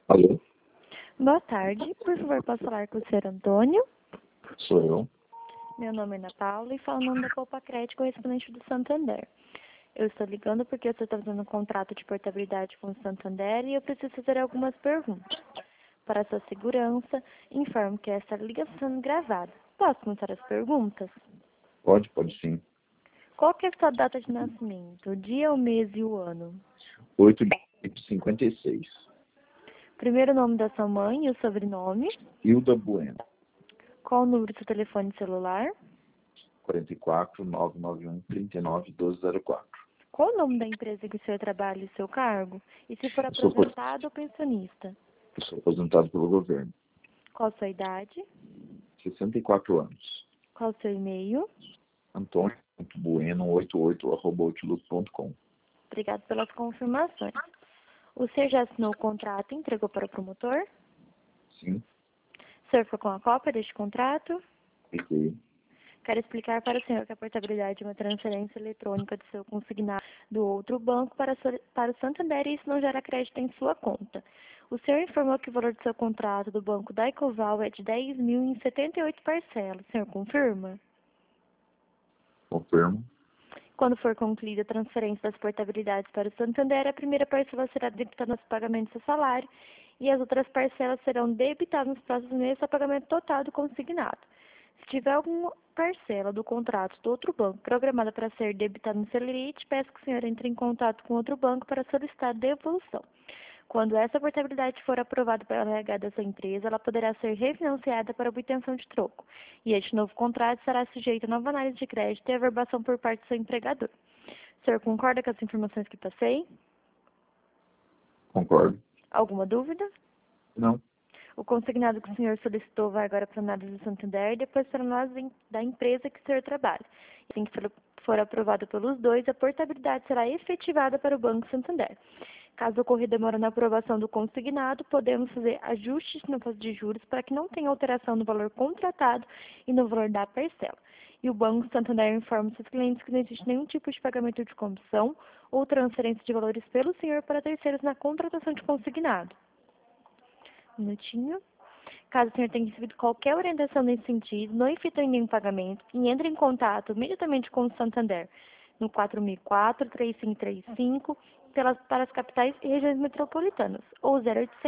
Alô? Boa tarde, por favor, posso falar com o senhor Antônio? Sou eu. Meu nome é Ana Paula e falo o nome da Copa Crédito correspondente do Santander. Eu estou ligando porque você está fazendo um contrato de portabilidade com o Santander e eu preciso fazer algumas perguntas. Para sua segurança, informo que esta ligação está sendo gravada. Posso começar as perguntas? Pode sim. Qual que é a sua data de nascimento? O dia, o mês e o ano? 8 de 56. Primeiro nome da sua mãe e o sobrenome? Hilda Bueno. Qual o número do seu telefone celular? 44 991 39 1204. Qual o nome da empresa que o senhor trabalha e o seu cargo? E se for Eu sou, aposentado ou pensionista? eu sou aposentado pelo governo. Qual a sua idade? 64 anos. Qual o seu e-mail? Antônio.bueno88@outlook.com. Obrigado pelas confirmações. O senhor já assinou o contrato e entregou para o promotor? Sim. O senhor ficou com a cópia deste contrato? Fiquei. Quero explicar para o senhor que a portabilidade é uma transferência eletrônica do seu consignado do outro banco para o Santander e isso não gera crédito em sua conta. O senhor informou que o valor do seu contrato do banco da Ecoval é de 10.000 em 78 parcelas. O senhor confirma? Confirmo. Quando for concluída a transferência das portabilidades para o Santander, a primeira parcela será debitada nos pagamentos do seu salário e as outras parcelas serão debitadas nos próximos meses ao pagamento total do consignado. Se tiver alguma parcela do contrato do outro banco programada para ser debitada no Celerite, peço que o senhor entre em contato com outro banco para solicitar devolução. Quando essa portabilidade for aprovada pela RH da sua empresa, ela poderá ser refinanciada para obtenção de troco. E este novo contrato será sujeito a nova análise de crédito e averbação por parte do seu empregador. O senhor concorda com as informações que passei? Concordo. Alguma dúvida? Não. O consignado que o senhor solicitou vai agora para a análise do Santander e depois para nós da empresa que o senhor trabalha. Assim que for aprovado pelos dois, a portabilidade será efetivada para o Banco Santander. Caso ocorra demora na aprovação do consignado, podemos fazer ajustes no imposto de juros para que não tenha alteração no valor contratado e no valor da parcela. E o Banco Santander informa seus clientes que não existe nenhum tipo de pagamento de comissão ou transferência de valores pelo senhor para terceiros na contratação de consignado. Um minutinho. Caso o senhor tenha recebido qualquer orientação nesse sentido, não efetue nenhum pagamento e entre em contato imediatamente com o Santander no 4004-3535 para as capitais e regiões metropolitanas ou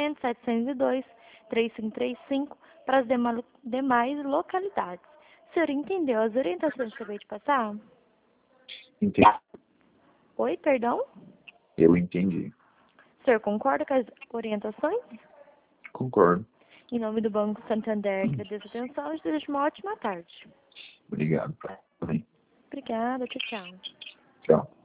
0800-702-3535 para as demais localidades. O senhor entendeu as orientações que eu acabei de passar? Entendi. Oi, perdão? Eu entendi. O senhor concorda com as orientações? Concordo. Em nome do Banco Santander, agradeço a atenção e desejo uma ótima tarde. Obrigado. Também. Obrigada, tchau, tchau. Tchau.